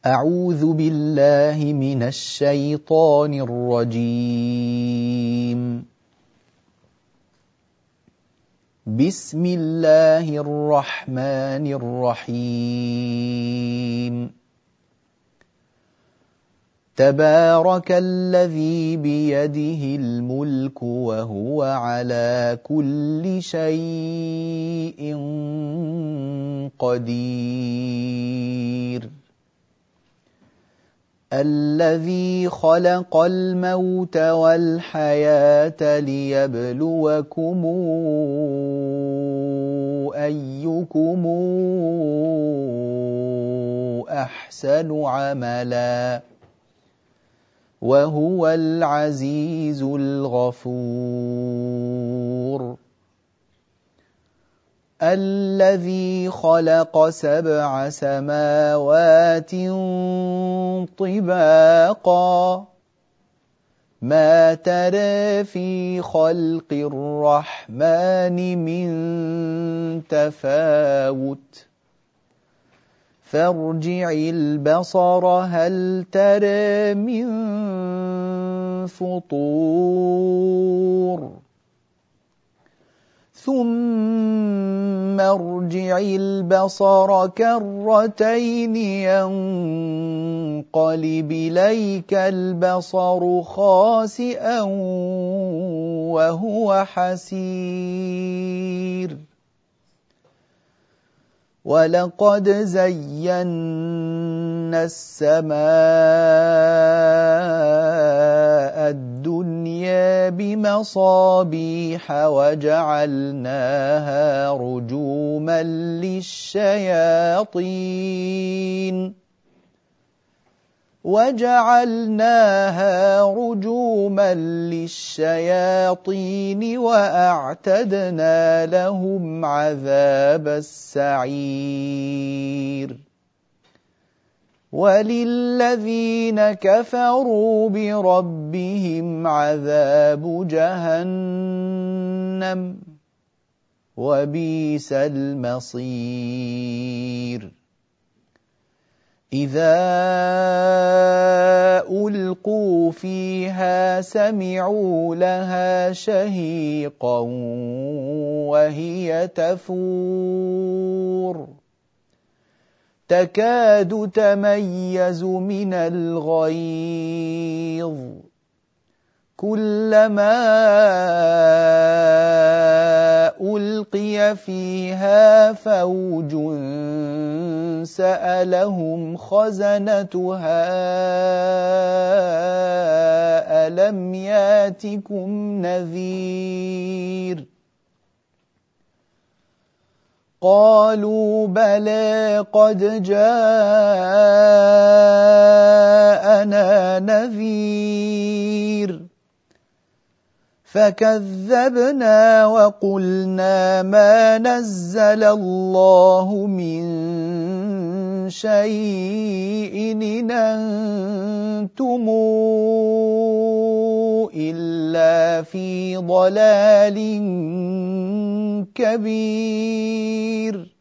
أعوذ بالله من الشيطان الرجيم. بسم الله الرحمن الرحيم. تبارك الذي بيده الملك وهو على كل شيء قدير. الذي خلق الموت والحياة ليبلوكم أيكم أحسن عملا وهو العزيز الغفور. الذي خلق 7 سماوات طباقا ما ترى في خلق الرحمن من تفاوت فارجع البصر هل ترى من فطور ثم ارجع البصر كرتين ينقلب إليك البصر خاسئا وهو حسير. ولقد زينا السماء الدنيا بمصابيح وجعلناها رجوما للشياطين وأعتدنا لهم عذاب السعير. وللذين كفروا بربهم عذاب جهنم وبئس المصير. إذا ألقوا فيها سمعوا لها شهيقا وهي تفور تكاد تميز من الغيظ كلما ألقي فيها فوج سألهم خزنتها ألم ياتكم نذير قالوا بلى قد جاءنا نذير فكذبنا وقلنا ما نزل الله من شيء إن أنتم إلا في ضلال كبير.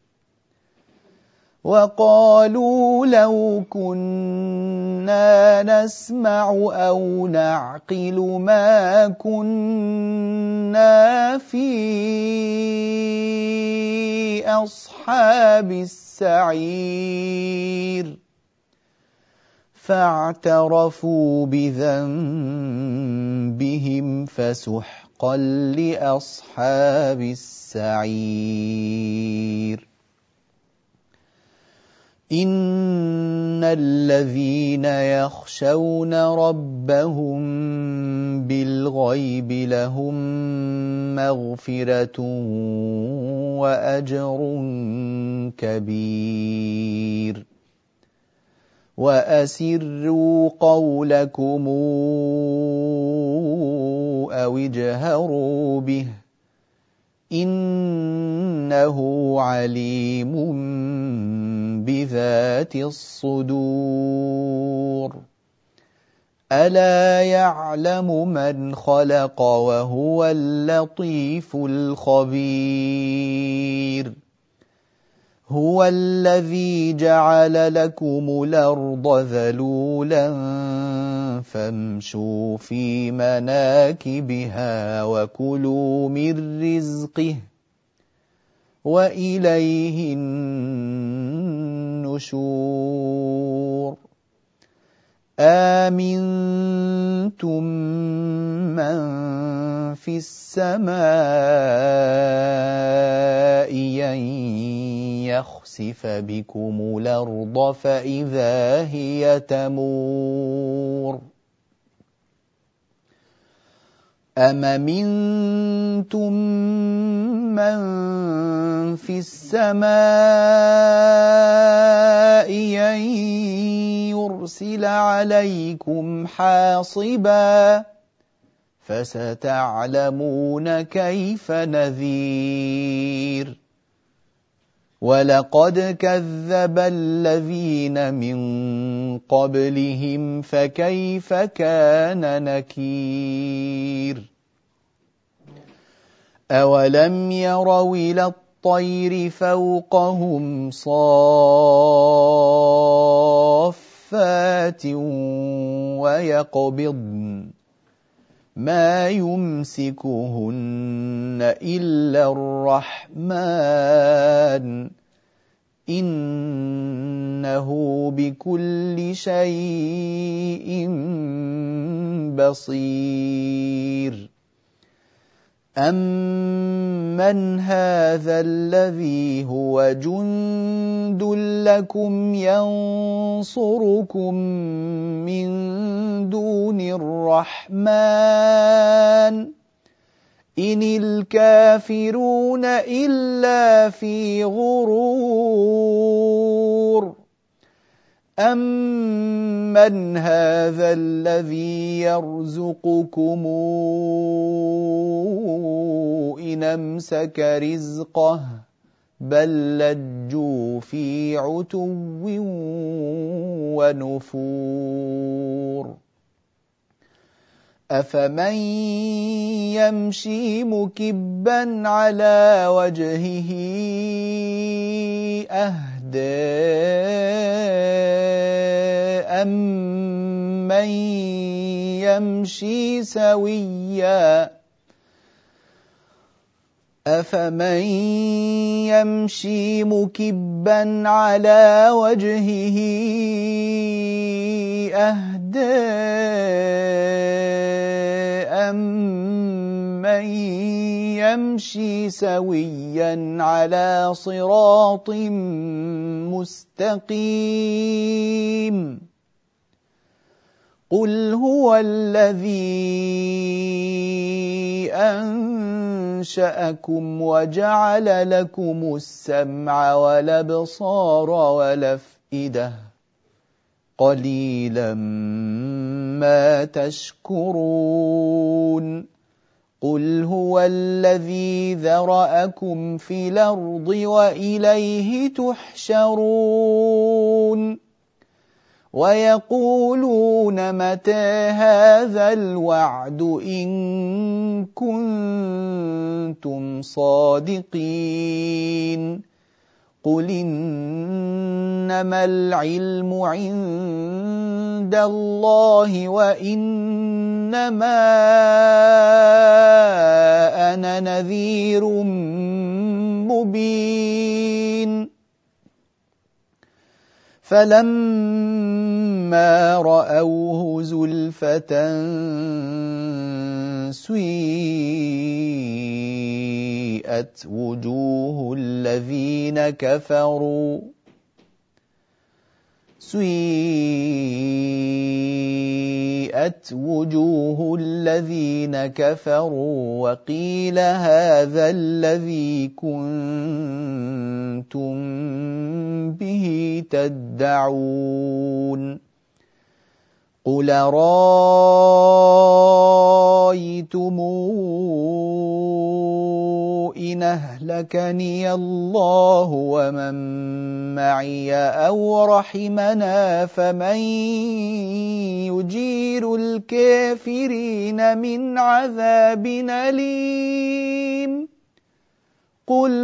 وقالوا لو كنا نسمع أو نعقل ما كنا في أصحاب السعير فاعترفوا بذنبهم فسحقا لأصحاب السعير. إن الذين يخشون ربهم بالغيب لهم مغفرة وأجر كبير. وأسروا قولكم أو اجهروا به إنه عليم بذات الصدور. ألا يعلم من خلق وهو اللطيف الخبير. هو الذي جعل لكم الأرض ذلولا فامشوا في مناكبها وكلوا من رزقه وإليه النشور آمنتم من في السماء أن يخسف بكم الأرض فإذا هي تمور أم أمنتم من في السماء أن يرسل عليكم حاصبا فستعلمون كيف نذير ولقد كذب الذين من قبلهم فكيف كان نكير أولم يروا إلى الطير فوقهم صافات ويقبضن ما يمسكهن إلا الرحمن إنه بكل شيء بصير أمن هذا الذي هو جند لكم ينصركم من دون الرحمن إن الكافرون إلا في غرور أمن هذا الذي يرزقكم إن أمسك رزقه بل لجوا في عتو ونفور أفمن يمشي مكبا على وجهه أهدى أمن يمشي سويا أفمن يمشي مكبا على وجهه أهدى أمن يمشي سويا على صراط مستقيم قل هو الذي أنشأكم وجعل لكم السمع والأبصار والأفئدة قليلا ما تشكرون قل هو الذي ذرأكم في الأرض وإليه تحشرون ويقولون متى هذا الوعد إن كنتم صادقين قل إنما العلم عند الله وإنما أنا نذير مبين فلما رأوه زلفة سيئت وجوه الذين كفروا وقيل هذا الذي كنتم به تدعون قل رأيتم إن أهلكني الله ومن معي أو رحمنا فمن يجير الكافرين من عذاب أليم قل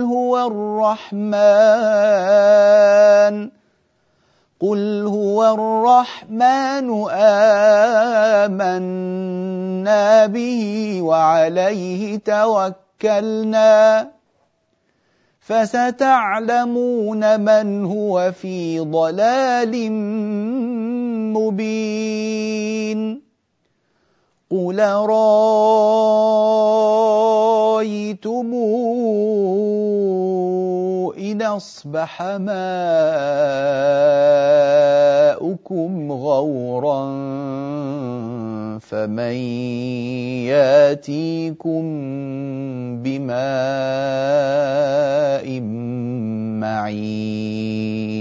هو الرحمن آمنا به وعليه توكلنا فستعلمون من هو في ضلال مبين قل رأيتم إن أصبح ماؤكم غورا فمن ياتيكم بماء معين